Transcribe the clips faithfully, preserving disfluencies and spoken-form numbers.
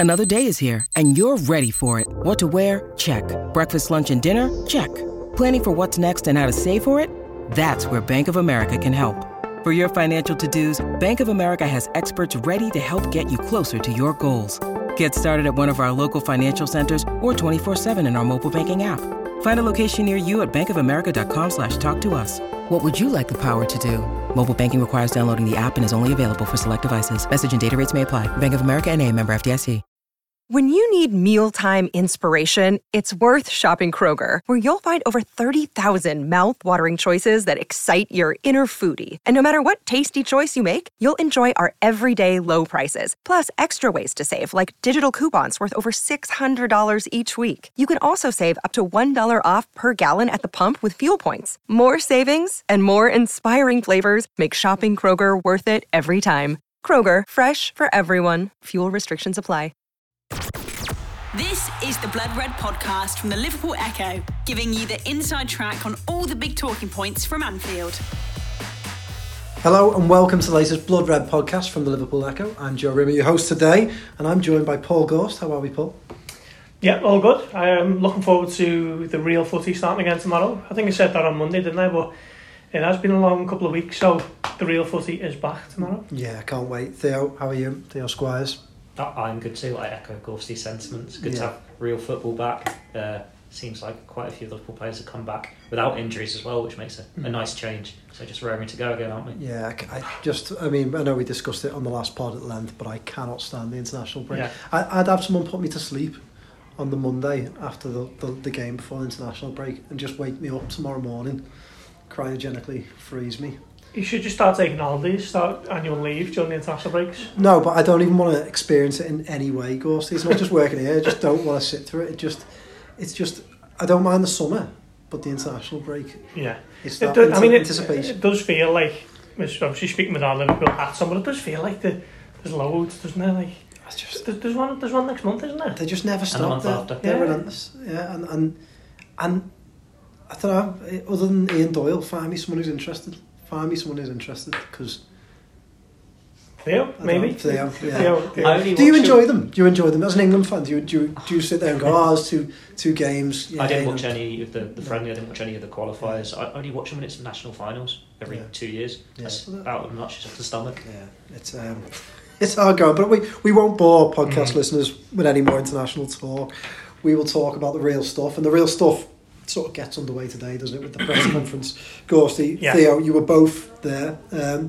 Another day is here, and you're ready for it. What to wear? Check. Breakfast, lunch, and dinner? Check. Planning for what's next and how to save for it? That's where Bank of America can help. For your financial to-dos, Bank of America has experts ready to help get you closer to your goals. Get started at one of our local financial centers or twenty-four seven in our mobile banking app. Find a location near you at bankofamerica.com slash talk to us. What would you like the power to do? Mobile banking requires downloading the app and is only available for select devices. Message and data rates may apply. Bank of America N A, member F D I C. When you need mealtime inspiration, it's worth shopping Kroger, where you'll find over thirty thousand mouth-watering choices that excite your inner foodie. And no matter what tasty choice you make, you'll enjoy our everyday low prices, plus extra ways to save, like digital coupons worth over six hundred dollars each week. You can also save up to one dollar off per gallon at the pump with fuel points. More savings and more inspiring flavors make shopping Kroger worth it every time. Kroger, fresh for everyone. Fuel restrictions apply. This is the Blood Red podcast from the Liverpool Echo, giving you the inside track on all the big talking points from Anfield. Hello and welcome to the latest Blood Red podcast from the Liverpool Echo. I'm Joe Rimmer, your host today, and I'm joined by Paul Gorst. How are we, Paul? Yeah, all good. I am looking forward to the real footy starting again tomorrow. I think I said that on Monday, didn't I? But it has been a long couple of weeks, so the real footy is back tomorrow. Yeah, I can't wait. Theo, how are you? Theo Squires? I'm good too. I echo Gorsty's sentiments. Good yeah. to have real football back. Uh, seems like quite a few Liverpool players have come back without injuries as well, which makes a, a nice change. So just raring to go again, aren't we? Yeah, I just, I mean, I know we discussed it on the last pod at length, but I cannot stand the international break. Yeah. I, I'd have someone put me to sleep on the Monday after the, the, the game before the international break and just wake me up tomorrow morning, cryogenically freeze me. You should just start taking holidays, start annual leave during the international breaks. No, but I don't even want to experience it in any way, Gorsty. It's not just working here. I just don't want to sit through it. It just, it's just, I don't mind the summer, but the international break. Yeah, it's that it does, I mean, it, anticipation. It does feel like, obviously speaking with our Liverpool hats on, but it does feel like the, there's loads, doesn't there? Like, it's just, there's, there's one, there's one next month, isn't there? They just never stop. And a month They're, after. they're Yeah. relentless. Yeah, and and and I don't know. Other than Ian Doyle, find me someone who's interested. Find me someone who's interested, because Theo, maybe. Theo, yeah. Theo, Theo. Do you enjoy them? Do you enjoy them as an England fan? Do you do you, do you sit there and go, "Oh, it's two two games"? Yeah, I didn't you watch know. any of the, the friendly. I didn't watch any of the qualifiers. I only watch them when it's national finals every Yeah. two years. Yeah. That's about as much as the stomach. Yeah, it's um, it's hard going, but we we won't bore podcast Mm. listeners with any more international talk. We will talk about the real stuff, and the real stuff sort of gets underway today, doesn't it, with the press conference? Gorsty, Yeah. Theo, you were both there. Um,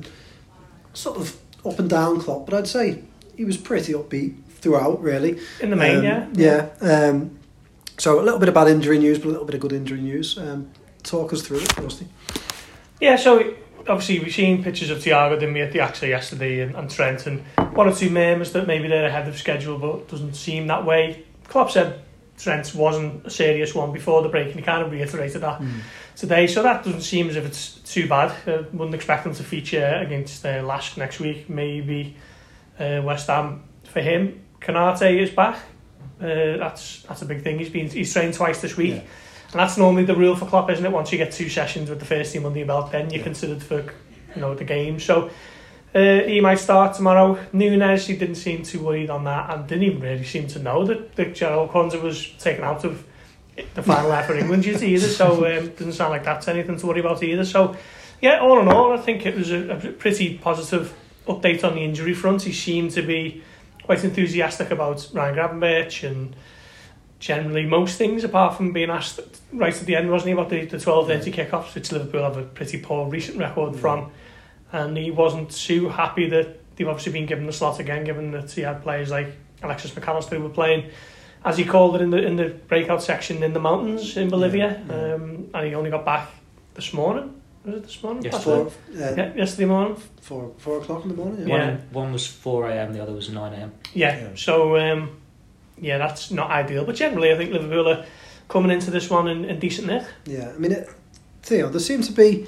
sort of up and down Klopp, but I'd say he was pretty upbeat throughout, really. In the main, um, yeah. Yeah. Um, so a little bit of bad injury news, but a little bit of good injury news. Um, talk us through it, Gorsty. Yeah, so obviously we've seen pictures of Thiago, didn't we, at the AXA yesterday, and, and Trent, and one or two murmurs that maybe they're ahead of schedule, but it doesn't seem that way. Klopp said Trent wasn't a serious one before the break, and he kind of reiterated that mm. today, so that doesn't seem as if it's too bad. I wouldn't expect him to feature against uh, Lask next week, maybe uh, West Ham for him. Konate is back. Uh, that's that's a big thing. He's been he's trained twice this week, yeah. and that's normally the rule for Klopp, isn't it? Once you get two sessions with the first team under your belt, then you're yeah. considered for you know the game. So uh, he might start tomorrow. Núñez, he didn't seem too worried on that, and didn't even really seem to know that, that Gerald Kwanzaa was taken out of the final lap for England duty either. So um, doesn't sound like that's anything to worry about either. So yeah, all in all, I think it was a, a pretty positive update on the injury front. He seemed to be quite enthusiastic about Ryan Gravenberch and generally most things, apart from being asked right at the end, wasn't he, about the, the twelve thirty kickoffs, which Liverpool have a pretty poor recent record from. And he wasn't too happy that they've obviously been given the slot again, given that he had players like Alexis McAllister who were playing, as he called it in the in the breakout section, in the mountains in Bolivia. Yeah, yeah. Um, and he only got back this morning. Was it this morning? Yes, four, uh, yeah. yeah, yesterday morning. Four, four o'clock in the morning? Yeah. One, yeah. one was four a.m, the other was nine a.m. Yeah, yeah. so um, yeah, that's not ideal. But generally, I think Liverpool are coming into this one in, in decent nick. Yeah, I mean, it, Theo, there seems to be...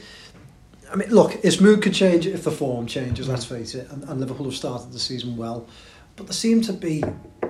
I mean, look, his mood could change if the form changes, let's face it, and, and Liverpool have started the season well. But there seemed to be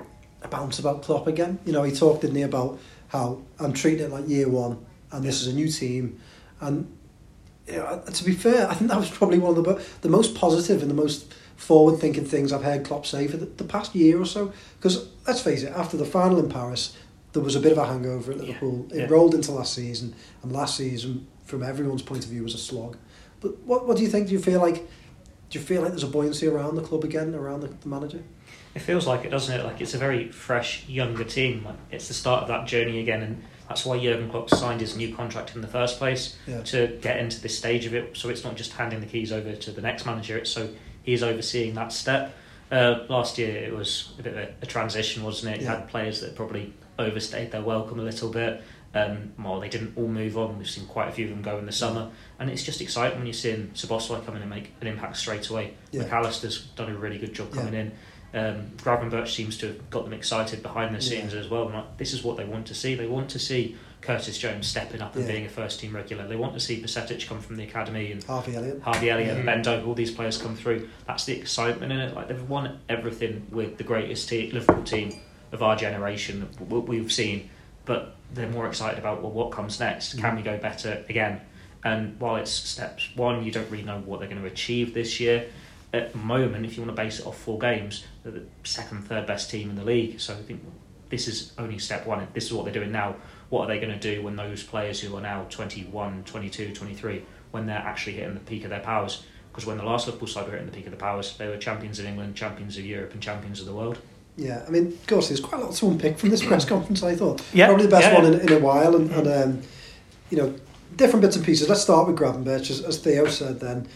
a bounce about Klopp again. You know, he talked, didn't he, about how I'm treating it like year one, and this is a new team. And you know, to be fair, I think that was probably one of the the most positive and the most forward-thinking things I've heard Klopp say for the, the past year or so. Because let's face it, after the final in Paris, there was a bit of a hangover at Liverpool. Yeah. It yeah. rolled into last season, and last season, from everyone's point of view, was a slog. But what what do you think? Do you feel like do you feel like there's a buoyancy around the club again, around the, the manager? It feels like it, doesn't it? Like it's a very fresh, younger team. Like it's the start of that journey again, and that's why Jurgen Klopp signed his new contract in the first place, yeah. to get into this stage of it. So it's not just handing the keys over to the next manager. It's so he's overseeing that step. Uh, last year it was a bit of a, a transition, wasn't it? You yeah. had players that probably overstayed their welcome a little bit. Um, well, they didn't all move on. We've seen quite a few of them go in the summer, and it's just exciting when you're seeing Szoboszlai come in and make an impact straight away. Yeah. McAllister's done a really good job coming yeah. in. Um, Gravenberch seems to have got them excited behind the scenes yeah. as well. Like, this is what they want to see. They want to see Curtis Jones stepping up and yeah. being a first team regular. They want to see Bajcetic come from the academy, and Harvey Elliott, Harvey Elliott, mm-hmm. and Ben Doak, all these players come through. That's the excitement in it. Like they've won everything with the greatest team, Liverpool team of our generation, what we've seen. But they're more excited about, well, what comes next? Mm-hmm. Can we go better again? And while it's steps one, you don't really know what they're going to achieve this year. At the moment, if you want to base it off four games, they're the second, third best team in the league. So I think this is only step one. This is what they're doing now. What are they going to do when those players who are now twenty-one, twenty-two, twenty-three, when they're actually hitting the peak of their powers? Because when the last Liverpool side were hitting the peak of their powers, they were champions of England, champions of Europe, and champions of the world. Yeah, I mean, of course, there's quite a lot to unpick from this press conference, I thought. Yeah, Probably the best yeah, one yeah. in, in a while, and, and um, you know, different bits and pieces. Let's start with Gravenberch. As, as Theo said then,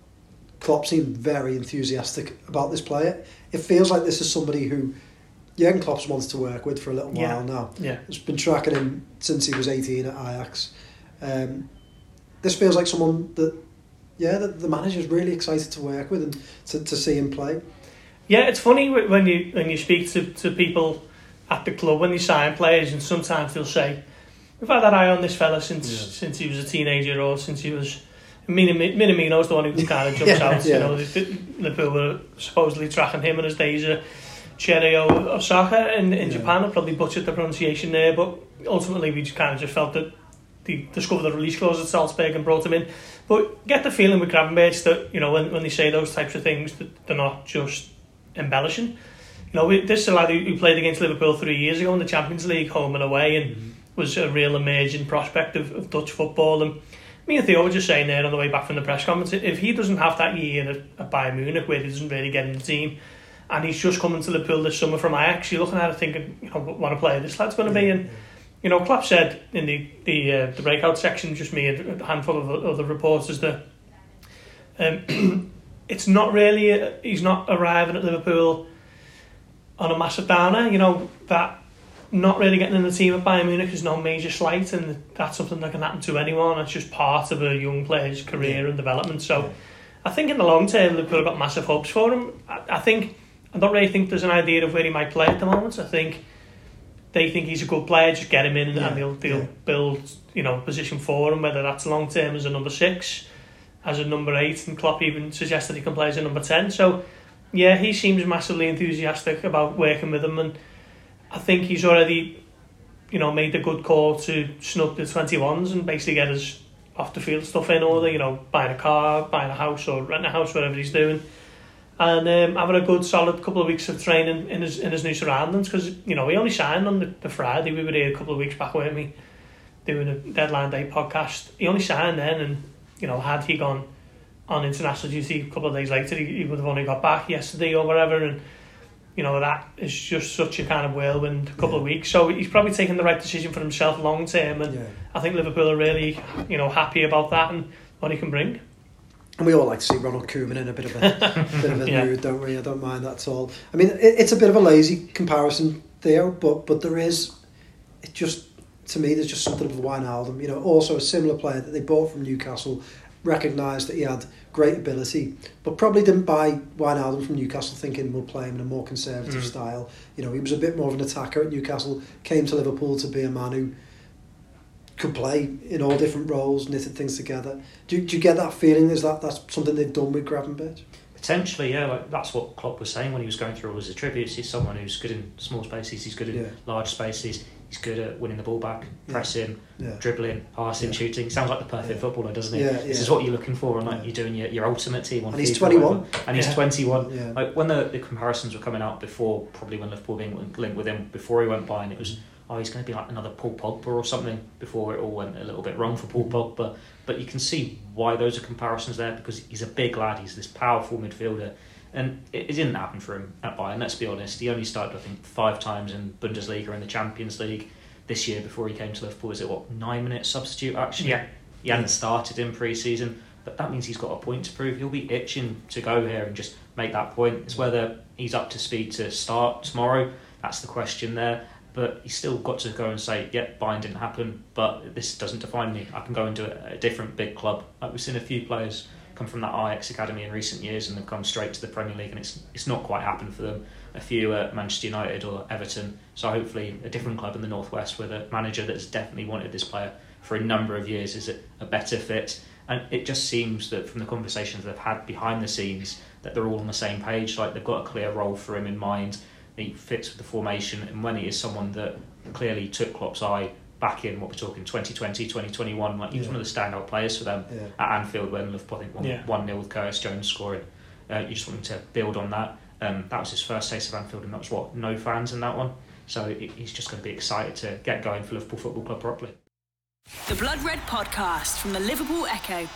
Klopp seemed very enthusiastic about this player. It feels like this is somebody who Jurgen Klopp's wants to work with for a little yeah. while now. Yeah. He's been tracking him since he was eighteen at Ajax. Um, this feels like someone that, yeah, that the manager's really excited to work with and to, to see him play. Yeah, it's funny when you when you speak to, to people at the club when they sign players, and sometimes they'll say, "We've had that eye on this fella since yeah. since he was a teenager, or since he was." Minamino's the one who kind of jumps yeah, out. Yeah. You know, Liverpool were supposedly tracking him in his days of Cherry Osaka in, in yeah. Japan. I probably butchered the pronunciation there, but ultimately we just kind of just felt that they discovered the release clause at Salzburg and brought him in. But get the feeling with Gravenberch that, you know, when, when they say those types of things, that they're not just embellishing. You know, we, this is a lad who, who played against Liverpool three years ago in the Champions League, home and away, and mm-hmm. was a real emerging prospect of, of Dutch football. And me and Theo were just saying there on the way back from the press conference, if he doesn't have that year at, at Bayern Munich where he doesn't really get in the team, and he's just coming to Liverpool this summer from Ajax, you're looking at it thinking, you know, what a player this lad's going to be. And you know, Klopp said in the the, uh, the breakout section, just me and a handful of other reporters, that um, it's not really a, he's not arriving at Liverpool on a massive downer. You know, that not really getting in the team at Bayern Munich is no major slight, and that's something that can happen to anyone. It's just part of a young player's career yeah. and development. So yeah. I think in the long term, Liverpool have got massive hopes for him. I, I think I don't really think there's an idea of where he might play at the moment. I think they think he's a good player, just get him in yeah. and they'll, they'll yeah. build, you know, position for him, whether that's long term as a number six, as a number eight, and Klopp even suggested he can play as a number ten. So yeah, he seems massively enthusiastic about working with him, and I think he's already, you know, made the good call to snug the twenty-ones and basically get his off the field stuff in order, you know, buying a car, buying a house or renting a house, whatever he's doing. And um, having a good solid couple of weeks of training in his in his new surroundings, because, you know, he only signed on the, the Friday. We were here a couple of weeks back, weren't we, doing a Deadline Day podcast. He only signed then, and, you know, had he gone on international duty a couple of days later, he, he would have only got back yesterday or whatever. And, you know, that is just such a kind of whirlwind couple yeah. of weeks. So he's probably taken the right decision for himself long term, and yeah. I think Liverpool are really, you know, happy about that and what he can bring. And we all like to see Ronald Koeman in a bit of a bit of a yeah. mood, don't we? I don't mind that at all. I mean, it, it's a bit of a lazy comparison, Theo, but but there is, it just, to me, there's just something of a Wijnaldum. You know, also a similar player that they bought from Newcastle, recognised that he had great ability, but probably didn't buy Wijnaldum from Newcastle thinking we'll play him in a more conservative mm. style. You know, he was a bit more of an attacker at Newcastle, came to Liverpool to be a man who could play in all different roles, knitted things together. Do, do you get that feeling? Is that that's something they've done with Gravenberch? Potentially, yeah, like that's what Klopp was saying when he was going through all his attributes. He's someone who's good in small spaces, he's good in yeah. large spaces, he's good at winning the ball back, pressing, yeah. dribbling, passing, yeah. shooting. Sounds like the perfect yeah. footballer, doesn't he? Yeah, this yeah. is what you're looking for, and like yeah. you're doing your, your ultimate team on and he's twenty-one. And he's yeah. twenty-one. Yeah. Like when the, the comparisons were coming out before, probably when Liverpool being linked with him before he went by, and it was, oh, he's going to be like another Paul Pogba or something, before it all went a little bit wrong for Paul Pogba. But you can see why those are comparisons there, because he's a big lad, he's this powerful midfielder. And it, it didn't happen for him at Bayern, let's be honest. He only started, I think, five times in Bundesliga and the Champions League this year before he came to Liverpool. Is it, what, nine minute substitute, actually? Yeah. He hadn't started in pre-season, but that means he's got a point to prove. He'll be itching to go here and just make that point. It's whether he's up to speed to start tomorrow. That's the question there. But he's still got to go and say, yeah, Bayern didn't happen, but this doesn't define me. I can go into a, a different big club. Like we've seen a few players come from that Ajax academy in recent years and they've come straight to the Premier League, and it's it's not quite happened for them. A few at Manchester United or Everton, so hopefully a different club in the Northwest with a manager that's definitely wanted this player for a number of years is a better fit. And it just seems that from the conversations they've had behind the scenes that they're all on the same page, like they've got a clear role for him in mind. He fits with the formation, and when he is someone that clearly took Klopp's eye back in, what we're talking, twenty twenty, twenty twenty-one, like he was yeah. one of the standout players for them yeah. at Anfield when Liverpool, I think, won yeah. one nil with Curtis Jones scoring. Uh, you just want him to build on that. Um, that was his first taste of Anfield, and that was what, no fans in that one. So it, he's just going to be excited to get going for Liverpool Football Club properly. The Blood Red Podcast from the Liverpool Echo.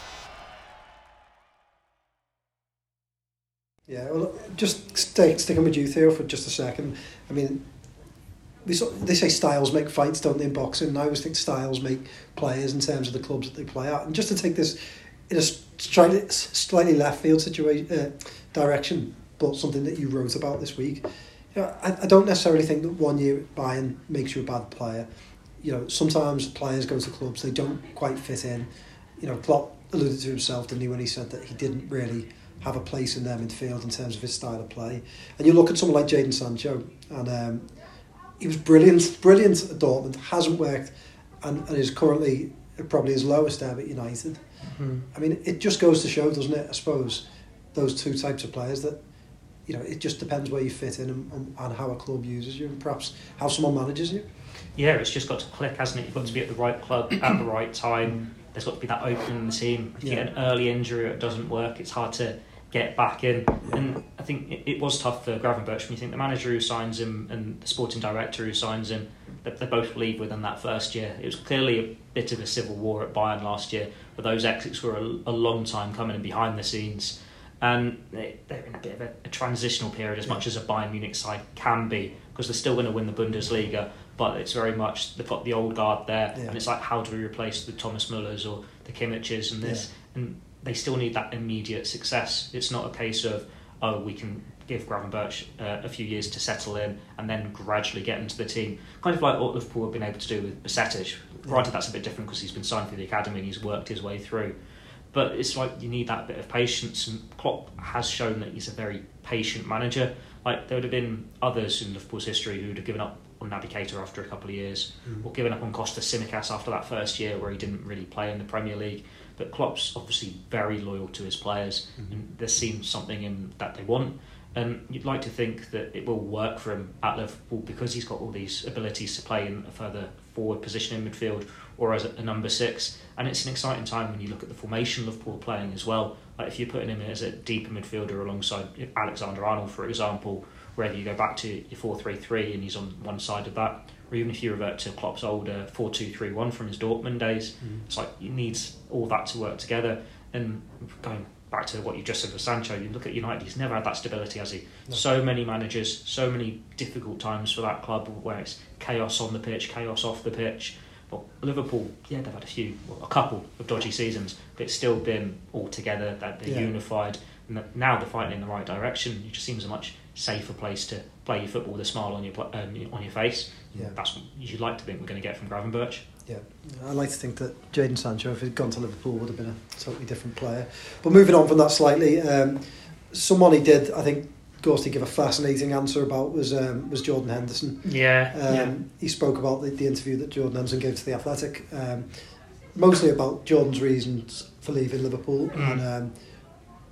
Yeah, well, just stay, sticking with you, Theo, for just a second. I mean, they, they say styles make fights, don't they, in boxing? And I always think styles make players in terms of the clubs that they play at. And just to take this in a slightly, slightly left field situation, uh, direction, but something that you wrote about this week, you know, I, I don't necessarily think that one year at Bayern makes you a bad player. You know, sometimes players go to clubs, they don't quite fit in. You know, Klopp alluded to himself, didn't he, when he said that he didn't really have a place in their midfield in terms of his style of play. And you look at someone like Jadon Sancho, and um, he was brilliant, brilliant at Dortmund, hasn't worked, and, and is currently probably his lowest ever at United. Mm-hmm. I mean, it just goes to show, doesn't it, I suppose, those two types of players, that, you know, it just depends where you fit in and, and how a club uses you, and perhaps how someone manages you. Yeah, it's just got to click, hasn't it? You've got to be at the right club at the right time. There's got to be that opening in the team. If you yeah. get an early injury or it doesn't work, it's hard to get back in. And I think it, it was tough for Gravenberch. When you think the manager who signs him and the sporting director who signs him, that they both leave within that first year. It was clearly a bit of a civil war at Bayern last year, but those exits were a, a long time coming in behind the scenes. And they, they're in a bit of a, a transitional period, as yeah. much as a Bayern Munich side can be, because they're still going to win the Bundesliga, but it's very much, they've got the old guard there, yeah. and it's like, how do we replace the Thomas Müllers or the Kimmiches and this? Yeah. And they still need that immediate success. It's not a case of, oh, we can give Gravenberch uh, a few years to settle in and then gradually get into the team. Kind of like what Liverpool have been able to do with Bajcetic. Granted, that's a bit different because he's been signed for the academy and he's worked his way through. But it's like you need that bit of patience, and Klopp has shown that he's a very patient manager. Like, there would have been others in Liverpool's history who would have given up on Naby Keita after a couple of years, mm. or given up on Costa Tsimikas after that first year where he didn't really play in the Premier League. But Klopp's obviously very loyal to his players, mm. and there seems something in that they want. And you'd like to think that it will work for him at Liverpool because he's got all these abilities to play in a further forward position in midfield or as a number six. And it's an exciting time when you look at the formation Liverpool are playing as well. Like if you're putting him as a deeper midfielder alongside Alexander-Arnold, for example, whether you go back to your four three three and he's on one side of that, or even if you revert to Klopp's older four two three one from his Dortmund days, mm. it's like you need all that to work together. And going back to what you just said with Sancho, you look at United, he's never had that stability, has he? No. So many managers, so many difficult times for that club where it's chaos on the pitch, chaos off the pitch. But Liverpool, yeah, they've had a few, well, a couple of dodgy seasons, but it's still been all together, that they're yeah. unified, and now they're fighting in the right direction. It just seems a much safer place to play your football with a smile on your um, on your face. Yeah. That's what you'd like to think we're going to get from Gravenberch. Yeah, I like to think that Jadon Sancho, if he'd gone to Liverpool, would have been a totally different player. But moving on from that slightly, um, someone he did, I think, Ghosty give a fascinating answer about was um, was Jordan Henderson. Yeah, um, yeah. He spoke about the, the interview that Jordan Henderson gave to The Athletic, um, mostly about Jordan's reasons for leaving Liverpool, mm. and um,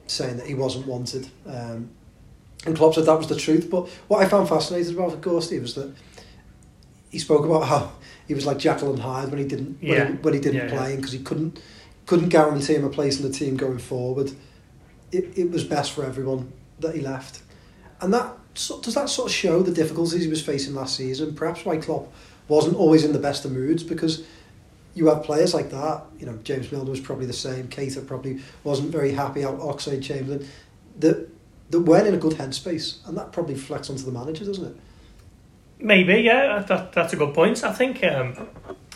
saying that he wasn't wanted. Um, and Klopp said that was the truth. But what I found fascinating about it, of course, Steve, was that he spoke about how he was like Jekyll and Hyde when he didn't yeah. when, he, when he didn't yeah, play because yeah. he couldn't couldn't guarantee him a place in the team going forward. It it was best for everyone that he left, and that so, does that sort of show the difficulties he was facing last season. Perhaps why Klopp wasn't always in the best of moods, because you have players like that. You know, James Milner was probably the same. Keita probably wasn't very happy out Oxlade-Chamberlain. That that weren't in a good headspace, and that probably reflects onto the manager, doesn't it? Maybe, yeah. That that's a good point. I think. Um,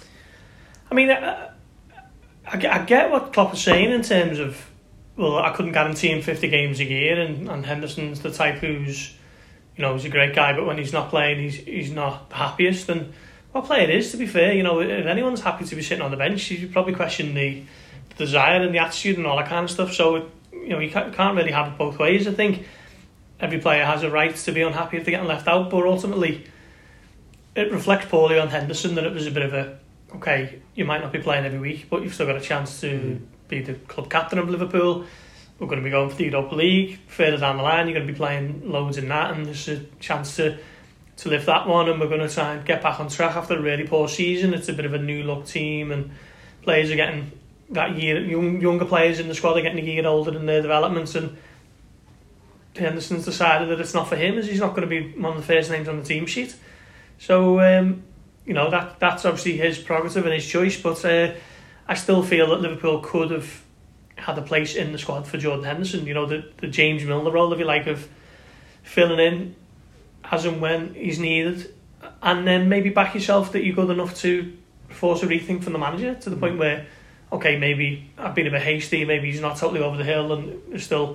I mean, I, I, I get what Klopp is saying in terms of, well, I couldn't guarantee him fifty games a year, and, and Henderson's the type who's, you know, he's a great guy, but when he's not playing, he's he's not the happiest. And what player is, to be fair, you know, if anyone's happy to be sitting on the bench, you probably question the, the desire and the attitude and all that kind of stuff. So, it, you know, you can't, can't really have it both ways. I think every player has a right to be unhappy if they're getting left out, but ultimately it reflects poorly on Henderson that it was a bit of a, okay, you might not be playing every week, but you've still got a chance to mm. be the club captain of Liverpool. We're going to be going for the Europa League. Further down the line, you're going to be playing loads in that, and there's a chance to to lift that one, and we're going to try and get back on track after a really poor season. It's a bit of a new look team, and players are getting that year, young, younger players in the squad are getting a year older in their developments, and Henderson's decided that it's not for him, as he's not going to be one of the first names on the team sheet. So, um, you know, that that's obviously his prerogative and his choice, but uh, I still feel that Liverpool could have had a place in the squad for Jordan Henderson. You know, the, the James Milner role, if you like, of filling in as and when he's needed, and then maybe back yourself that you're good enough to force a rethink from the manager to the mm. point where, okay, maybe I've been a bit hasty, maybe he's not totally over the hill, and there's still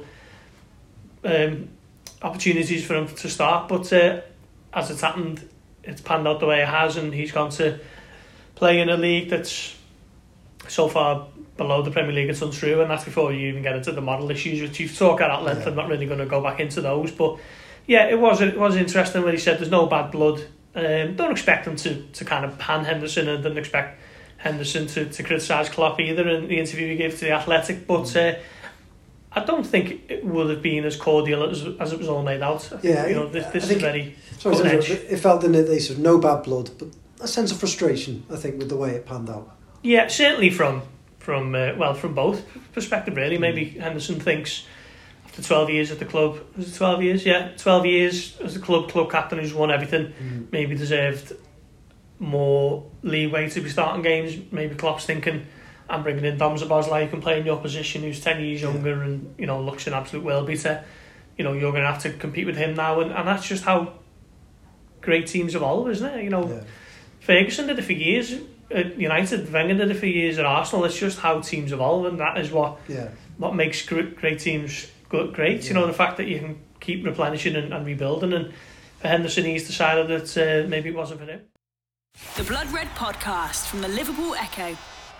um, opportunities for him to start, but uh, as it's happened, it's panned out the way it has, and he's gone to play in a league that's so far below the Premier League, it's untrue, and that's before you even get into the model issues, which you've talked at length. Yeah. I'm not really going to go back into those, but yeah, it was it was interesting when he said there's no bad blood. Um, don't expect him to, to kind of pan Henderson, and don't expect Henderson to, to criticise Klopp either in the interview he gave to The Athletic, but uh, I don't think it would have been as cordial as, as it was all made out. I yeah, think, you know, this, this is very sorry, edge. It felt in it, they said no bad blood, but a sense of frustration, I think, with the way it panned out. Yeah, certainly from from uh, well from both perspectives really. Maybe mm. Henderson thinks after twelve years at the club, was it twelve years? Yeah, twelve years as the club club captain who's won everything, mm. maybe deserved more leeway to be starting games. Maybe Klopp's thinking, I'm bringing in Dom Szoboszlai, who can play in your position, who's ten years yeah. younger and, you know, looks an absolute world beater. You know, you're going to have to compete with him now, and, and that's just how great teams evolve, isn't it? You know, yeah. Ferguson did it for years at United, Wenger did it for years at Arsenal. It's just how teams evolve, and that is what yeah. what makes great, great teams good, great. Yeah. You know, the fact that you can keep replenishing and, and rebuilding, and for Henderson, he's decided that uh, maybe it wasn't for him. The Blood Red Podcast from the Liverpool Echo.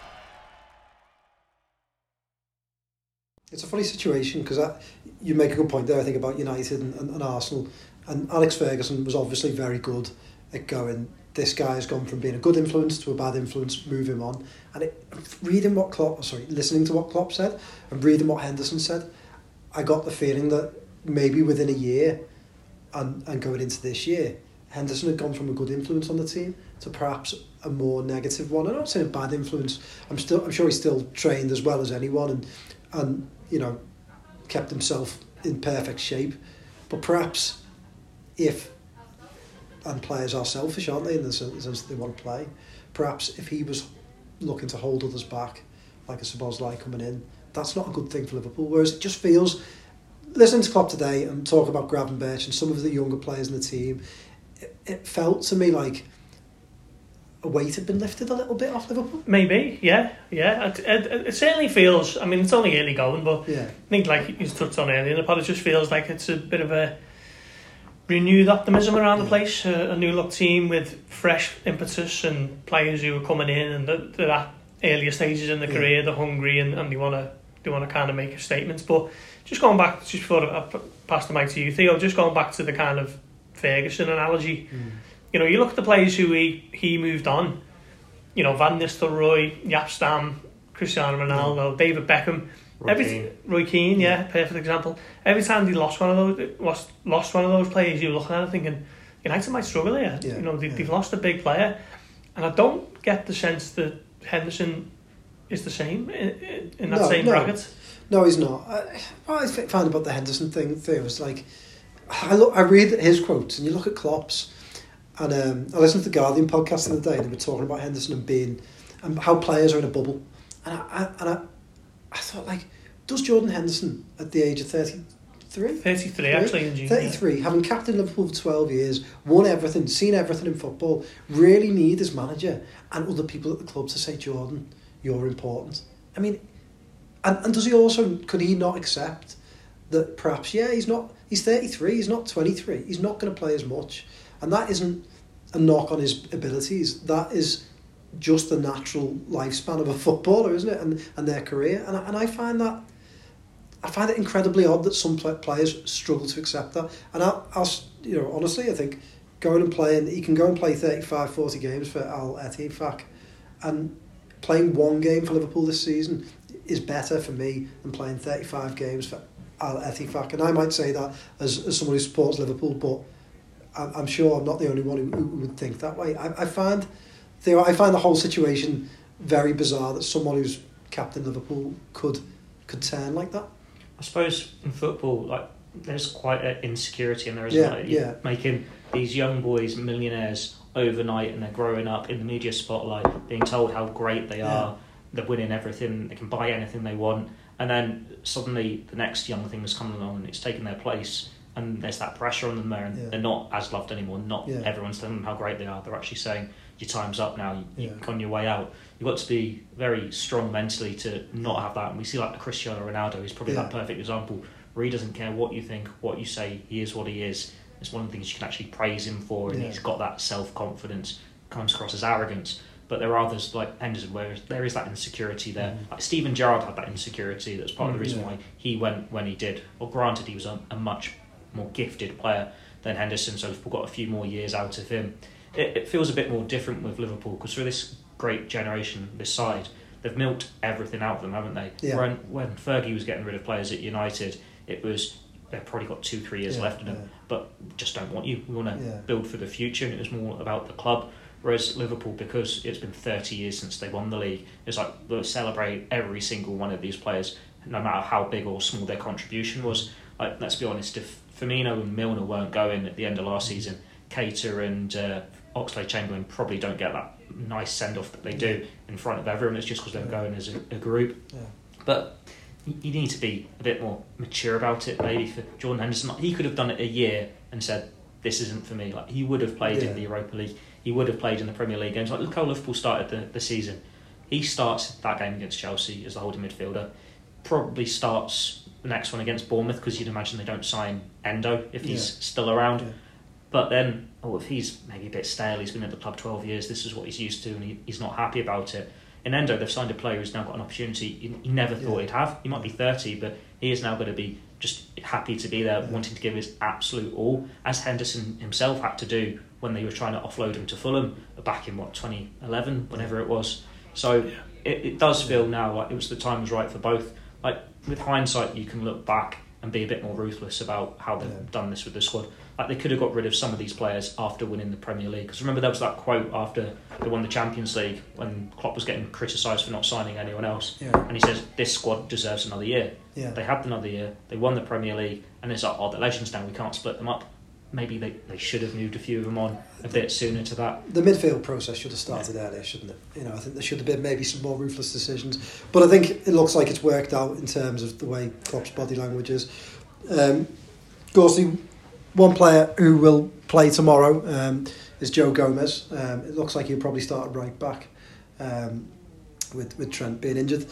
It's a funny situation because you make a good point there, I think, about United and, and, and Arsenal. And Alex Ferguson was obviously very good at going, this guy has gone from being a good influence to a bad influence, move him on. And it, reading what Klopp, sorry, listening to what Klopp said and reading what Henderson said, I got the feeling that maybe within a year and, and going into this year, Henderson had gone from a good influence on the team to perhaps a more negative one. I'm not saying a bad influence. I'm still, I'm sure he's still trained as well as anyone, and and you know, kept himself in perfect shape. But perhaps if, and players are selfish, aren't they, in the sense that they want to play, perhaps if he was looking to hold others back, like a Szoboszlai coming in, that's not a good thing for Liverpool. Whereas it just feels, listening to Klopp today and talk about Gravenberch and some of the younger players in the team, it, it felt to me like a weight had been lifted a little bit off Liverpool. Maybe, yeah, yeah. It, it, it certainly feels, I mean, it's only early going, but yeah. I think, like he's touched on earlier in the pod, it just feels like it's a bit of a renewed optimism around the place, a, a new look team with fresh impetus and players who are coming in and they're at earlier stages in their yeah. career, they're hungry and, and they want to they want to kind of make a statement. But just going back, just before I pass the mic to you, Theo, just going back to the kind of Ferguson analogy, mm. you know, you look at the players who he, he moved on, you know, Van Nistelrooy, Jaap Stam, Cristiano Ronaldo, mm. David Beckham, Roy Every Keane. Roy Keane, yeah, perfect example. Every time they lost one of those, lost, lost one of those players, you're looking at it thinking, United might struggle here. Yeah, you know, they, yeah. they've lost a big player, and I don't get the sense that Henderson is the same in, in, in that No, same no. bracket. No, he's not. I, what I find about the Henderson thing, thing was like, I look, I read his quotes, and you look at Klopp's, and um, I listened to the Guardian podcast the other day, and they were talking about Henderson and being, and how players are in a bubble, and I, I and I, I thought, like, does Jordan Henderson at the age of thirty-three? thirty-three actually in June. thirty-three, having captained Liverpool for twelve years, won everything, seen everything in football, really need his manager and other people at the club to say, Jordan, you're important. I mean, and, and does he also, could he not accept that perhaps, yeah, he's not, he's thirty-three, he's not twenty-three, he's not going to play as much. And that isn't a knock on his abilities, that is just the natural lifespan of a footballer, isn't it? And and their career. And I, and I find that, I find it incredibly odd that some players struggle to accept that. And I, I'll, you know, honestly, I think going and playing, he can go and play thirty-five, forty games for Al Ettifaq, and playing one game for Liverpool this season is better for me than playing thirty-five games for Al Ettifaq. And I might say that as, as someone who supports Liverpool, but I'm, I'm sure I'm not the only one who, who would think that way. I, I find the I find the whole situation very bizarre that someone who's captain Liverpool could could turn like that. I suppose in football, like, there's quite an insecurity in there, isn't Yeah, there? yeah. You're making these young boys millionaires overnight, and they're growing up in the media spotlight, being told how great they Yeah. are, they're winning everything, they can buy anything they want, and then suddenly the next young thing is coming along and it's taking their place, and there's that pressure on them there, and Yeah. they're not as loved anymore. Not Yeah. everyone's telling them how great they are. They're actually saying, your time's up now, you, Yeah. you're on your way out. You've got to be very strong mentally to not have that. And we see like Cristiano Ronaldo, he's probably Yeah. that perfect example, where he doesn't care what you think, what you say, he is what he is. It's one of the things you can actually praise him for, and Yeah. he's got that self-confidence, comes across as arrogance. But there are others like Henderson where there is that insecurity there. Mm. Like Steven Gerrard had that insecurity. That's part of the reason yeah. why he went when he did. Well, granted, he was a, a much more gifted player than Henderson, so Liverpool got a few more years out of him. It, it feels a bit more different with Liverpool because for this great generation, this side, they've milked everything out of them, haven't they? Yeah. When when Fergie was getting rid of players at United, it was they've probably got two, three years Yeah, left in them, yeah. but we just don't want you. We want to Yeah. build for the future, and it was more about the club. Whereas Liverpool, because it's been thirty years since they won the league, it's like we'll celebrate every single one of these players, no matter how big or small their contribution was. Like, let's be honest, if Firmino and Milner weren't going at the end of last season, Keita and uh, Oxlade-Chamberlain probably don't get that nice send-off that they do in front of everyone. It's just because they're going as a, a group. Yeah. But you need to be a bit more mature about it, maybe. For Jordan Henderson, he could have done it a year and said, this isn't for me. Like, he would have played Yeah. in the Europa League. He would have played in the Premier League games. Like, look how Liverpool started the, the season. He starts that game against Chelsea as the holding midfielder. Probably starts the next one against Bournemouth, because you'd imagine they don't sign Endo if he's Yeah. still around. Yeah. But then, oh, if he's maybe a bit stale, he's been at the club twelve years, this is what he's used to, and he, he's not happy about it. In Endo, they've signed a player who's now got an opportunity he, he never thought Yeah. he'd have. He might be thirty, but he is now going to be just happy to be there, Yeah. wanting to give his absolute all, as Henderson himself had to do when they were trying to offload him to Fulham back in, what, twenty eleven, whenever it was. So it, it does feel now like it was the time was right for both. Like, with hindsight, you can look back and be a bit more ruthless about how they've Yeah. done this with the squad. Like, they could have got rid of some of these players after winning the Premier League. Because remember, there was that quote after they won the Champions League when Klopp was getting criticised for not signing anyone else. Yeah. And he says, this squad deserves another year. Yeah. They had another year, they won the Premier League, and it's like, oh, they're legends now, we can't split them up. Maybe they, they should have moved a few of them on a bit sooner to that. The midfield process should have started earlier, shouldn't it? You know, I think there should have been maybe some more ruthless decisions. But I think it looks like it's worked out in terms of the way Klopp's body language is. Um, Gorsey, one player who will play tomorrow um, is Joe Gomez. Um, it looks like he'll probably start right back um, with, with Trent being injured.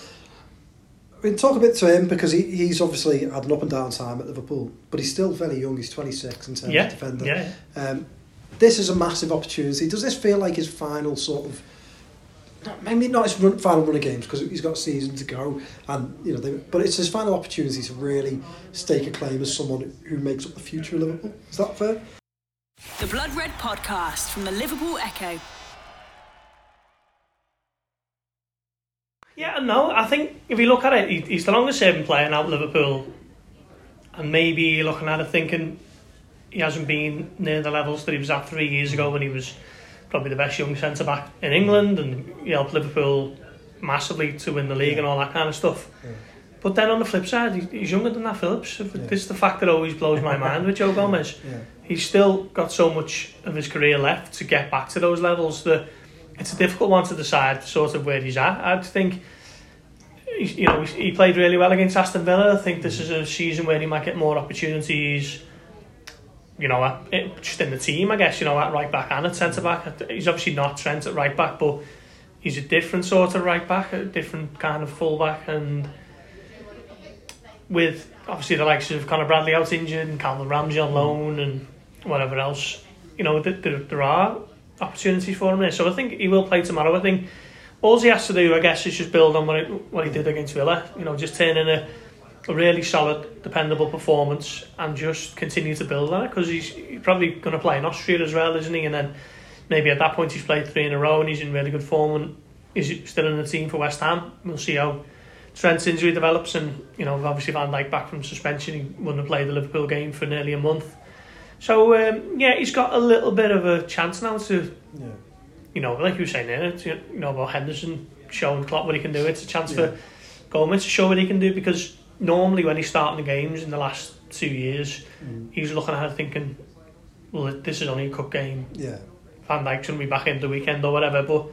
We can talk a bit to him because he, he's obviously had an up and down time at Liverpool, but he's still fairly young. He's twenty-six in terms Yeah, of defender. yeah. Um, this is a massive opportunity. Does this feel like his final sort of, not, maybe not his run, final run of games because he's got a season to go, and you know, they, but it's his final opportunity to really stake a claim as someone who makes up the future of Liverpool? Is that fair? The Blood Red Podcast from the Liverpool Echo. Yeah, no, I think if you look at it, he, he's the longest serving player now at Liverpool, and maybe you're looking at it thinking he hasn't been near the levels that he was at three years ago when he was probably the best young centre-back in England, and he helped Liverpool massively to win the league, yeah, and all that kind of stuff. Yeah. But then on the flip side, he's younger than that Phillips. Yeah. This is the fact that always blows my mind with Joe Gomez. Yeah. He's still got so much of his career left to get back to those levels that it's a difficult one to decide sort of where he's at. I think, you know, he played really well against Aston Villa. I think this is a season where he might get more opportunities, you know, at, just in the team, I guess, you know, at right back and at centre back. He's obviously not Trent at right back, but he's a different sort of right back, a different kind of full back, and with obviously the likes of Conor Bradley out injured and Calvin Ramsey on loan and whatever else, you know, there, there are opportunities for him there. So I think he will play tomorrow. I think all he has to do, I guess, is just build on what he, what he did against Villa. You know, just turn in a, a really solid, dependable performance and just continue to build on it, because he's, he's probably going to play in Austria as well, isn't he? And then maybe at that point he's played three in a row and he's in really good form and is still in the team for West Ham. We'll see how Trent's injury develops, and you know, obviously Van Dijk back from suspension, he wouldn't have played the Liverpool game for nearly a month. So um, yeah, he's got a little bit of a chance now to, yeah, you know, like you were saying there, to, you know, about Henderson showing Klopp what he can do. It's a chance, yeah, for Gomez to show what he can do, because normally when he's starting the games in the last two years, mm. he's looking at it thinking, well, this is only a cup game. Yeah, Van Dijk shouldn't be back in the weekend or whatever. But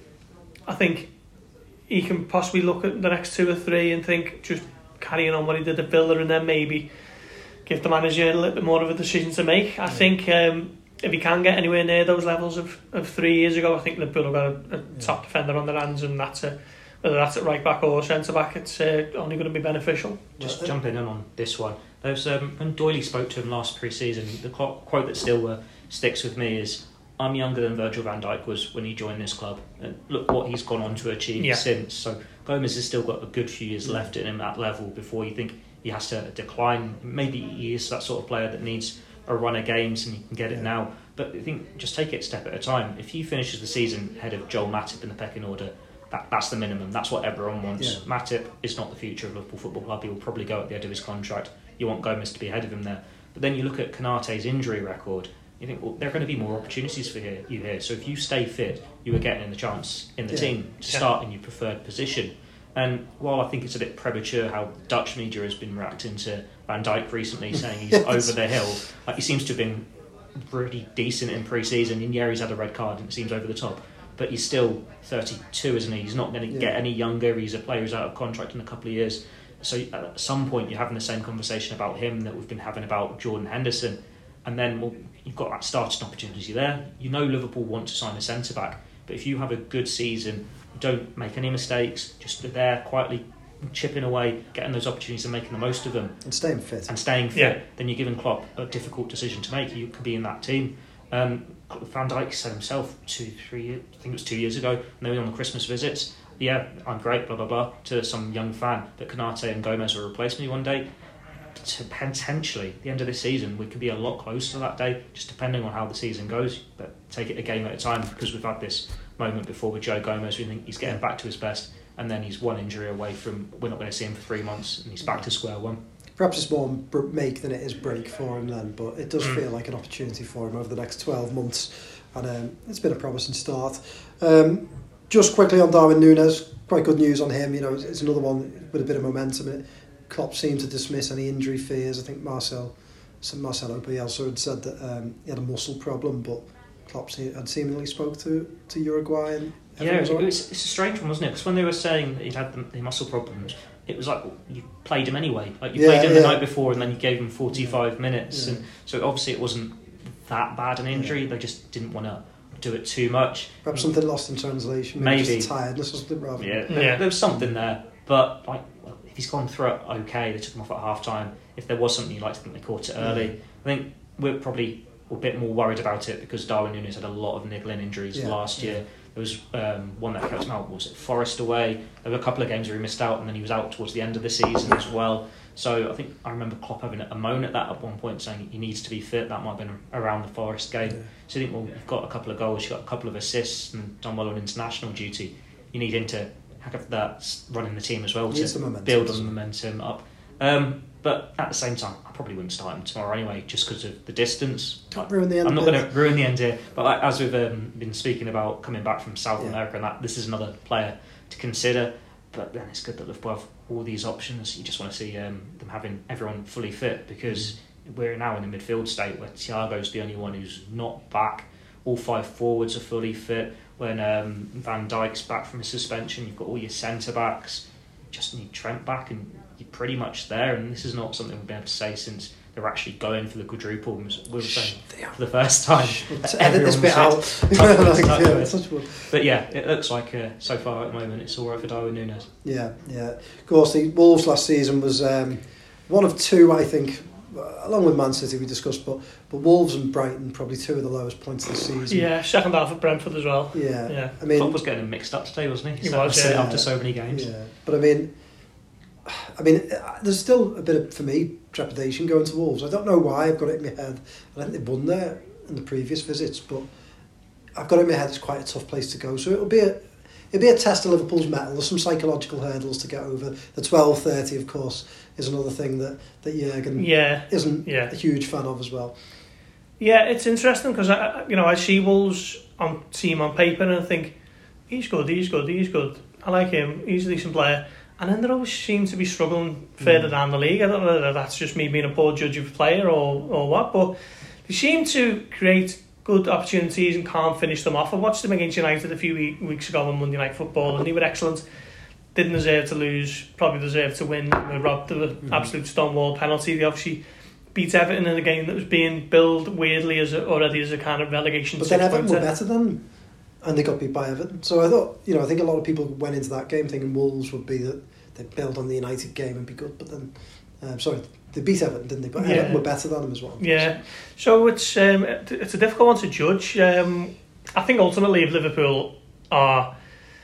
I think he can possibly look at the next two or three and think, just carrying on what he did at Villa, and then maybe give the manager a little bit more of a decision to make. I yeah. think um, if he can get anywhere near those levels of, of three years ago, I think Liverpool have got a, a yeah. top defender on their hands, and that's a, whether that's at right back or centre back, it's uh, only going to be beneficial. Just well, jumping in on this one, there's um, when Doyley spoke to him last pre-season, the quote that still uh, sticks with me is, "I'm younger than Virgil van Dijk was when he joined this club, and look what he's gone on to achieve yeah. since." So Gomez has still got a good few years left in him at that level before you think he has to decline. Maybe he is that sort of player that needs a run of games and he can get it yeah. now. But I think just take it a step at a time. If he finishes the season ahead of Joel Matip in the pecking order, that, that's the minimum. That's what everyone wants. Yeah. Matip is not the future of Liverpool Football Club. He will probably go at the end of his contract. You want Gomez to be ahead of him there. But then you look at Konaté's injury record. You think, well, there are going to be more opportunities for here, you here. So if you stay fit, you are getting the chance in the yeah. team to yeah. start in your preferred position. And while I think it's a bit premature how Dutch media has been reacting to Van Dijk recently, saying he's over the hill, like he seems to have been pretty decent in pre-season. And yeah, he's had a red card and it seems over the top. But he's still thirty-two, isn't he? He's not going to yeah. get any younger. He's a player who's out of contract in a couple of years. So at some point you're having the same conversation about him that we've been having about Jordan Henderson. And then, well, you've got that starting opportunity there. You know Liverpool want to sign a centre-back. But if you have a good season, don't make any mistakes, just there quietly chipping away, getting those opportunities and making the most of them. And staying fit. And staying fit. Yeah. Then you're giving Klopp a difficult decision to make. You could be in that team. Um, Van Dijk said himself two, three years, I think it was two years ago, when they were on the Christmas visits, yeah, I'm great, blah, blah, blah, to some young fan, but Konaté and Gomez will replace me one day. To potentially, at the end of this season, we could be a lot closer to that day, just depending on how the season goes. But take it a game at a time, because we've had this moment before with Joe Gomez. We think he's getting back to his best, and then he's one injury away from we're not going to see him for three months, and he's back to square one. Perhaps it's more make than it is break for him then, but it does mm. feel like an opportunity for him over the next twelve months, and um, it's been a promising start. Um, just quickly on Darwin Núñez, quite good news on him. You know, it's another one with a bit of momentum in it. Klopp seemed to dismiss any injury fears. I think Marcel, Marcelo Bielsa had said that um, he had a muscle problem, but Klopp had seemingly spoke to, to Uruguay. And yeah, it was, it's a strange one, wasn't it? Because when they were saying that he'd had the, the muscle problems, it was like, well, you played him anyway. Like you yeah, played him yeah. the night before, and then you gave him forty-five yeah. minutes, yeah. and so obviously it wasn't that bad an injury. Yeah. They just didn't want to do it too much. Perhaps something lost in translation. Maybe, maybe. Just tiredness or something. Rather. Yeah, there, yeah. there was something there, but like. He's gone through it okay. They took him off at half time. If there was something you'd like to think they caught it early, yeah. I think we're probably a bit more worried about it because Darwin Núñez had a lot of niggling injuries yeah. last year. There was um, one that kept him out, was it Forest away? There were a couple of games where he missed out, and then he was out towards the end of the season as well. So I think I remember Klopp having a moan at that at one point, saying he needs to be fit. That might have been around the Forest game. Yeah. So you think, well, you've got a couple of goals, you've got a couple of assists, and done well on international duty. You need him to that's running the team as well Needs to the momentum, build on doesn't the it? momentum up. Um, but at the same time, I probably wouldn't start him tomorrow anyway, just because of the distance. Can't ruin the end. I'm not bit. going to ruin the end here, but like, as we've um, been speaking about coming back from South Yeah. America, and that this is another player to consider. But then it's good that Liverpool have all these options. You just want to see um, them having everyone fully fit, because mm. we're now in the midfield state where Thiago's the only one who's not back. All five forwards are fully fit. When um, Van Dijk's back from his suspension, you've got all your centre backs. You just need Trent back, and you're pretty much there. And this is not something we've been able to say since they're actually going for the quadruple. We were saying for the first time. Edit this bit out. like, yeah, such but yeah, it looks like uh, so far at the moment it's all right for Darwin Núñez. Yeah, yeah. Of course, the Wolves last season was um, one of two, I think, along with Man City we discussed, but but Wolves and Brighton probably two of the lowest points of the season. Yeah, second half of Brentford as well. Yeah, yeah. I mean, Klopp was getting him mixed up today, wasn't he? He so was, yeah. yeah. After so many games. Yeah, but I mean, I mean, there's still a bit of, for me, trepidation going to Wolves. I don't know why. I've got it in my head. I think they've won there in the previous visits, but I've got it in my head it's quite a tough place to go. So it'll be a it'll be a test of Liverpool's mettle. There's some psychological hurdles to get over. The twelve thirty, of course, is another thing that that Jurgen yeah. isn't yeah. a huge fan of as well. Yeah, it's interesting because I, you know, I see Wolves on team on paper and I think he's good, he's good, he's good. I like him. He's a decent player. And then they always seem to be struggling further mm. down the league. I don't know whether that's just me being a poor judge of a player or, or what, but they seem to create good opportunities and can't finish them off. I watched them against United a few week, weeks ago on Monday Night Football, and they were excellent. Didn't deserve to lose, probably deserved to win. They robbed the mm. absolute stonewall penalty. They obviously beat Everton in a game that was being billed weirdly as a, already as a kind of relegation. But then Everton were better than. And they got beat by Everton. So I thought, you know, I think a lot of people went into that game thinking Wolves would be that they'd build on the United game and be good. But then, um, sorry, they beat Everton, didn't they? But yeah. Everton were better than them as well. Yeah. So it's um, it's a difficult one to judge. Um, I think ultimately if Liverpool are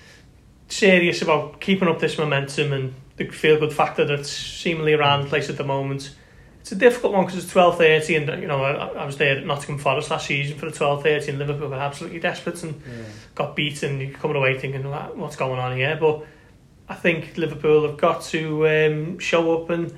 serious about keeping up this momentum and the feel-good factor that's seemingly around the place at the moment, it's a difficult one because it's twelve thirty, and you know I, I was there at Nottingham Forest last season for the twelve thirty, and Liverpool were absolutely desperate and yeah. got beat, and you're coming away thinking, what's going on here? But I think Liverpool have got to um, show up and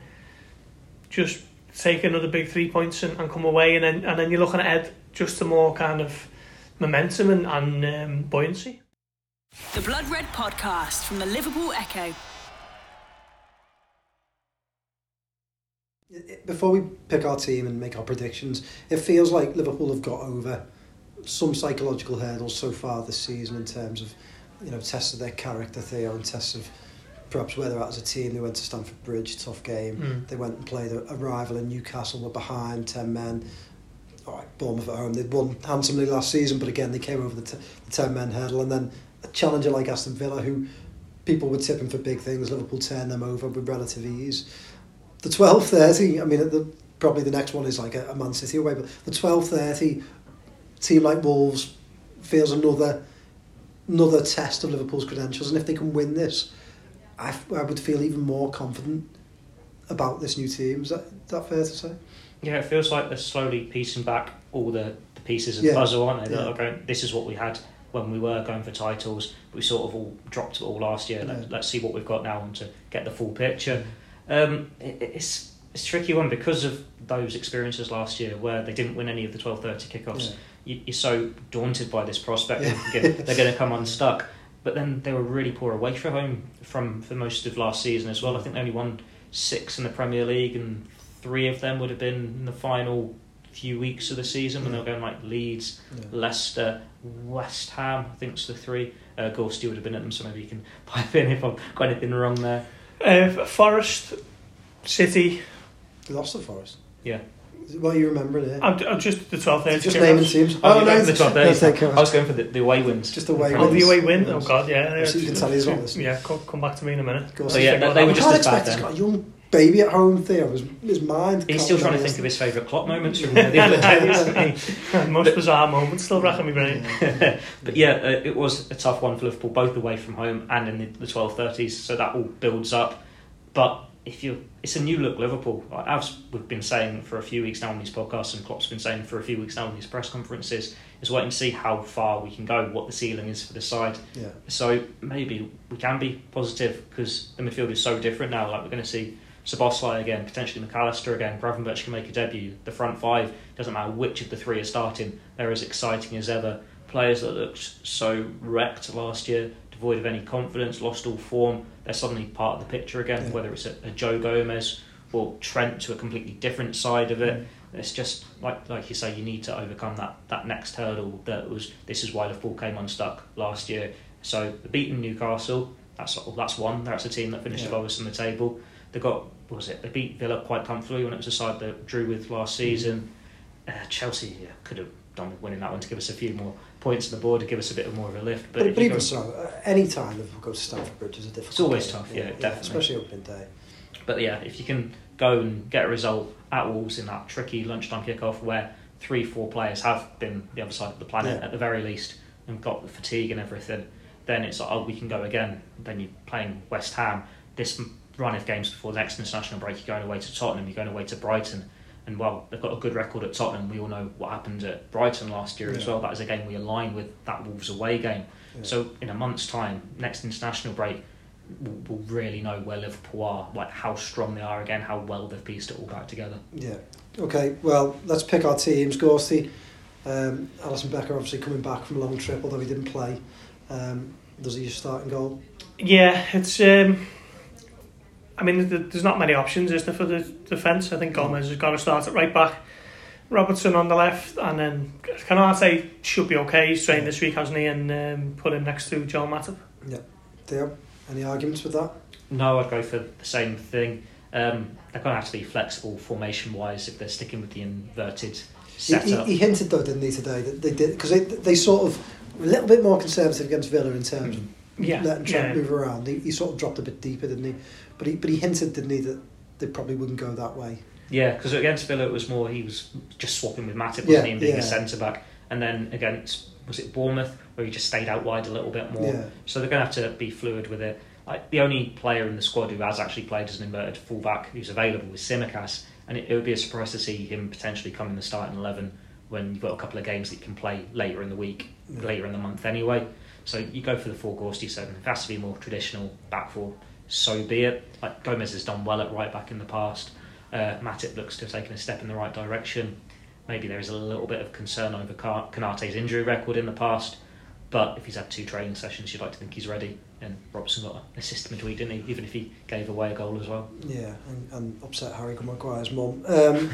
just take another big three points and, and come away, and then and then you're looking ahead just to more kind of momentum and, and um, buoyancy. The Blood Red Podcast from the Liverpool Echo. Before we pick our team and make our predictions, it feels like Liverpool have got over some psychological hurdles so far this season in terms of, you know, tests of their character, Theo, and tests of perhaps where they're at as a team. They went to Stamford Bridge, tough game. Mm. They went and played a, a rival in Newcastle, were behind ten men. All right, Bournemouth at home. They'd won handsomely last season, but again, they came over the, t- the ten men hurdle. And then a challenger like Aston Villa, who people were tipping for big things, Liverpool turned them over with relative ease. The twelve thirty, I mean, the, probably the next one is like a, a Man City away, but the twelve thirty team like Wolves feels another another test of Liverpool's credentials, and if they can win this, I, I would feel even more confident about this new team. Is that, is that fair to say? Yeah, it feels like they're slowly piecing back all the, the pieces of yeah. the puzzle, aren't they? Yeah. That are going, this is what we had when we were going for titles, but we sort of all dropped it all last year. Yeah. Let, let's see what we've got now and to get the full picture. Um, it, it's it's a tricky one because of those experiences last year where they didn't win any of the twelve thirty kickoffs. Yeah. You, you're so daunted by this prospect yeah. that they're going to come unstuck. But then they were really poor away from home from for most of last season as well. I think they only won six in the Premier League, and three of them would have been in the final few weeks of the season when yeah. they were going like Leeds, yeah. Leicester, West Ham. I think it's the three. Uh, Gorsty would have been at them, so maybe you can pipe in if I've got anything wrong there. Uh, Forest, City. They lost to Forest. Yeah. What are you remembering here? I'm, I'm just the twelve thirty. Just naming teams. Oh, oh no, the twelve thirty. No, I was going for the, the away wins. Just the away wins. Oh, the away win. Yes. Oh God, yeah. So you can tell he's not listening. Yeah, come, come back to me in a minute. So yeah, they, they were just as bad then. He's got a young baby at home, Theo. His, his mind. He's still trying to think of his favourite Klopp moments from the other days. Most bizarre moments still racking my brain. But yeah, uh, it was a tough one for Liverpool, both away from home and in the, the twelve thirties. So that all builds up. But if you, it's a new look Liverpool. As we've been saying for a few weeks now on these podcasts, and Klopp's been saying for a few weeks now on these press conferences, is waiting to see how far we can go, what the ceiling is for the side. Yeah. So maybe we can be positive because the midfield is so different now. Like we're going to see Szoboszlai again, potentially McAllister again. Gravenberch can make a debut. The front five, doesn't matter which of the three are starting, they're as exciting as ever. Players that looked so wrecked last year, devoid of any confidence, lost all form, they're suddenly part of the picture again, yeah. Whether it's a, a Joe Gomez or Trent to a completely different side of it. Mm. It's just, like like you say, you need to overcome that, that next hurdle that was, this is why Liverpool came unstuck last year. So, beating Newcastle, that's that's one, that's a team that finished above us on the table. They got, what was it, they beat Villa quite comfortably when it was a side that drew with last season. Mm. Uh, Chelsea yeah, could have done with winning that one to give us a few more points on the board, to give us a bit more of a lift. But, but, but even go, so, uh, any time Liverpool go to Stamford Bridge is a difficult. It's always game. tough, yeah, yeah, definitely, especially opening day. But yeah, if you can go and get a result at Wolves in that tricky lunchtime kickoff where three, four players have been the other side of the planet yeah. at the very least and got the fatigue and everything, then it's like, oh, we can go again. Then you're playing West Ham. This run of games before the next international break, you're going away to Tottenham, you're going away to Brighton. And well, they've got a good record at Tottenham. We all know what happened at Brighton last year yeah. as well. That is a game we align with that Wolves away game. Yeah. So in a month's time, next international break, we'll, we'll really know where Liverpool are, like how strong they are again, how well they've pieced it all back together. Yeah. Okay. Well, let's pick our teams. Gorsty, um, Alisson Becker obviously coming back from a long trip, although he didn't play. Um, does he start in goal? Yeah, it's. Um... I mean, there's not many options, is there, for the defence? I think Gomez has got to start at right back, Robertson on the left, and then Canate should be okay. He's trained this week, hasn't he? And um, put him next to Joel Matip. Yeah. Theo, any arguments with that? No, I'd go for the same thing. Um, they're going to have to be flexible formation-wise if they're sticking with the inverted setup. He, he, he hinted, though, didn't he, today, that they did, because they, they sort of a little bit more conservative against Villa in terms mm. of yeah. letting Trent yeah. move around. He, he sort of dropped a bit deeper, didn't he? But he, but he hinted, didn't he, that they probably wouldn't go that way. Yeah, because against Villa it was more he was just swapping with Matip, wasn't yeah, he, and being yeah. a centre back. And then against, was it Bournemouth, where he just stayed out wide a little bit more. Yeah. So they're going to have to be fluid with it. Like the only player in the squad who has actually played as an inverted fullback who's available is Tsimikas, and it, it would be a surprise to see him potentially come in the starting eleven when you've got a couple of games that you can play later in the week, yeah. later in the month anyway. So you go for the four Gorsty seven. It has to be more traditional back four. So be it. Like Gomez has done well at right back in the past. Uh, Matip looks to have taken a step in the right direction. Maybe there is a little bit of concern over Kanate's injury record in the past, but if he's had two training sessions, you'd like to think he's ready. And Robertson got an assist midweek, didn't he? Even if he gave away a goal as well. Yeah, and, and upset Harry Maguire's mum. Um,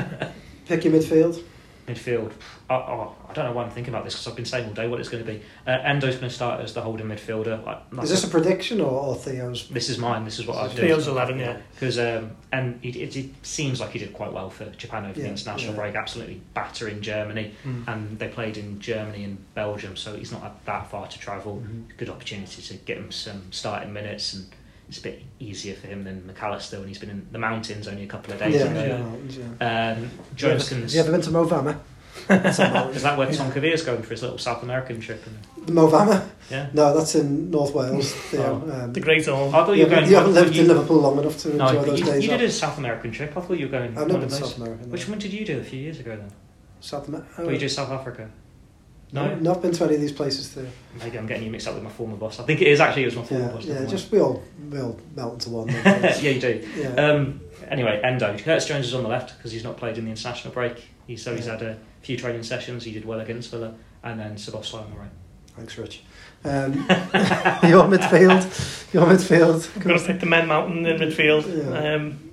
pick your midfield. Midfield. Oh, oh, I don't know why I'm thinking about this because I've been saying all day what it's going to be. Uh, Endo's going to start as the holding midfielder. Like, is this a prediction or, or Theo's? This is mine. This is what I've done. Theo's eleven, yeah. Because um, and it, it, it seems like he did quite well for Japan over yeah, the international yeah. break. Absolutely battering Germany, mm. and they played in Germany and Belgium, so he's not had that far to travel. Mm-hmm. Good opportunity to get him some starting minutes, and it's a bit easier for him than McAllister when he's been in the mountains only a couple of days yeah, ago. Yeah, mountains, yeah. Um, Jones can. Have you ever been to Movama? Is that where Tom Caviller's going for his little South American trip? The Movama? Yeah. No, that's in North Wales. oh, um, the Great Hall. I thought you were going. You haven't lived you, in Liverpool long enough to no, enjoy those you, days. You off. did a South American trip. I thought you were going. I've never been to South America. No. Which one did you do a few years ago then? South America. Oh, you did South Africa. No, no, not been to any of these places too. Maybe I'm getting you mixed up with my former boss. I think it is actually it was my former yeah, boss. Yeah, just we all we all melt into one. yeah, you do. Yeah. Um, anyway, Endo. Curtis Jones is on the left because he's not played in the international break. He's so yeah. he's had a few training sessions. He did well against Villa, and then Szoboszlai on the right. Thanks, Rich. Um, your midfield. Your midfield. I'm going to pick the men mountain in midfield. Yeah, um,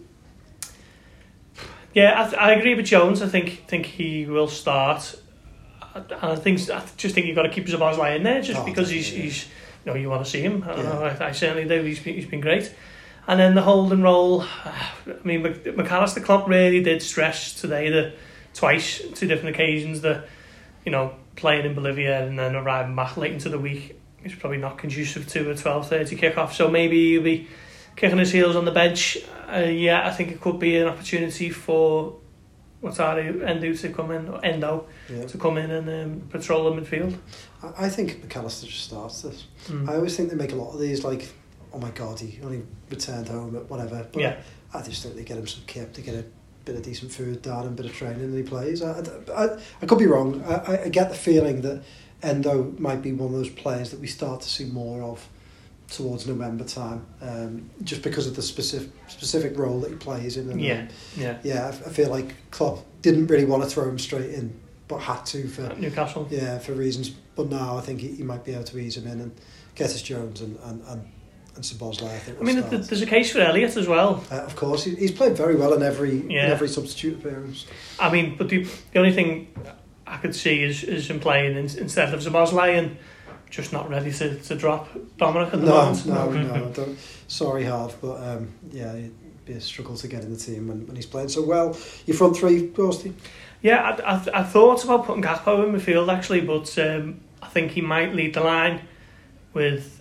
yeah I, th- I agree with Jones. I think think he will start. And I think I just think you've got to keep Szoboszlai in there just oh, because he's yeah. he's you know you want to see him. Yeah. I, I certainly do. He's been, he's been great. And then the hold and roll. I mean, McAllister Klopp really did stress today that twice, two different occasions, that you know playing in Bolivia and then arriving back late into the week is probably not conducive to a twelve thirty kickoff. So maybe he'll be kicking his heels on the bench. Uh, yeah, I think it could be an opportunity for. What's that? Endo to come in, or Endo yeah. to come in and um, patrol the midfield. I think McAllister just starts this. Mm. I always think they make a lot of these like oh my God, he only returned home at whatever. But yeah. I just think they get him some kip, to get a bit of decent food down and a bit of training, and he plays. I, I, I could be wrong. I, I get the feeling that Endo might be one of those players that we start to see more of towards November time, um, just because of the specific specific role that he plays in. And, yeah, um, yeah, yeah. I, I feel like Klopp didn't really want to throw him straight in, but had to for Newcastle. Yeah, for reasons. But now I think he, he might be able to ease him in, and Curtis Jones and and and, and Szoboszlai, I think. I mean, start. There's a case for Elliott as well. Uh, of course, he, he's played very well in every yeah. in every substitute appearance. I mean, but the, the only thing I could see is is him playing in, instead of Szoboszlai, and just not ready to, to drop Dominic at the no, moment. No, no, no. Don't, sorry, Harv, but um, yeah, it'd be a struggle to get in the team when, when he's playing so well. Your front three, Ghosty? Yeah, I, I, I thought about putting Gakpo in midfield actually, but um, I think he might lead the line with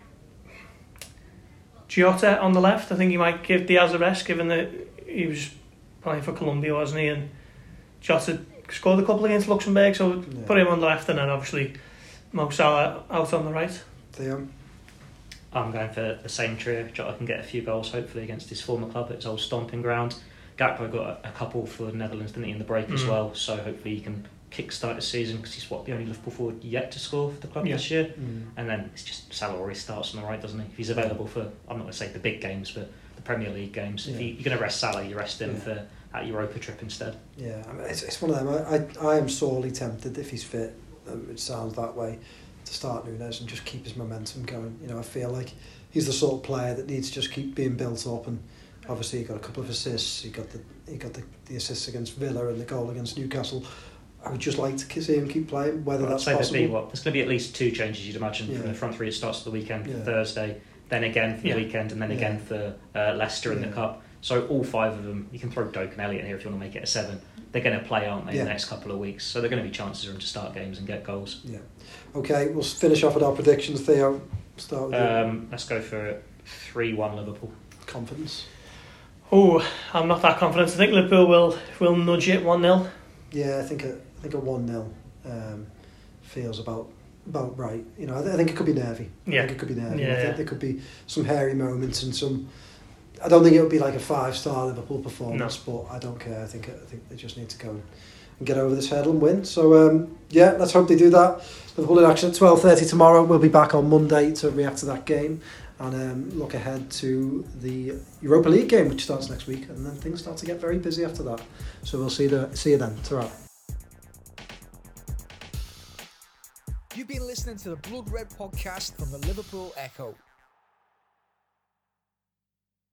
Jota on the left. I think he might give Diaz a rest, given that he was playing for Colombia, wasn't he? And Jota scored a couple against Luxembourg, so yeah. put him on the left, and then obviously Mo Salah out on the right. Theo? I'm going for the same trio. Jota can get a few goals, hopefully, against his former club at his old stomping ground. Gakpo got a, a couple for the Netherlands, didn't he, in the break mm. as well, so hopefully he can kick-start the season, because he's what, the only Liverpool forward yet to score for the club yeah. this year. Mm. And then it's just Salah always starts on the right, doesn't he? If he's available for, I'm not going to say the big games, but the Premier League games. Yeah. If you, you're going to rest Salah, you rest him yeah. for that Europa trip instead. Yeah, I mean, it's, it's one of them. I, I, I am sorely tempted, if he's fit, um, it sounds that way, to start Núñez and just keep his momentum going. You know, I feel like he's the sort of player that needs to just keep being built up, and obviously he got a couple of assists. He got the he got the, the assists against Villa and the goal against Newcastle. I would just like to see him keep playing, whether well, that's I'd say possible. There'd be, what, there's going to be at least two changes, you'd imagine, yeah. for the front three. It starts the weekend for yeah. Thursday, then again for yeah. the weekend, and then yeah. again for uh, Leicester in yeah. the Cup. So all five of them, you can throw Doak and Elliott here if you want to make it a seven. They're going to play, aren't they, yeah. in the next couple of weeks? So they're going to be chances for them to start games and get goals. Yeah. Okay, we'll finish off with our predictions. Theo, start with um, you. Let's go for three one Liverpool. Confidence? Oh, I'm not that confident. I think Liverpool will will nudge it one nil. Yeah, I think a, I think a one nil um, feels about about right. You know, I, th- I think it could be nervy. Yeah. I think it could be nervy. Yeah, I think yeah. there could be some hairy moments and some. I don't think it would be like a five-star Liverpool performance, no. but I don't care. I think I think they just need to go and get over this hurdle and win. So um, yeah, let's hope they do that. Liverpool in action at twelve thirty tomorrow. We'll be back on Monday to react to that game and um, look ahead to the Europa League game, which starts next week, and then things start to get very busy after that. So we'll see the see you then. Ta-ra. You've been listening to the Blood Red podcast from the Liverpool Echo.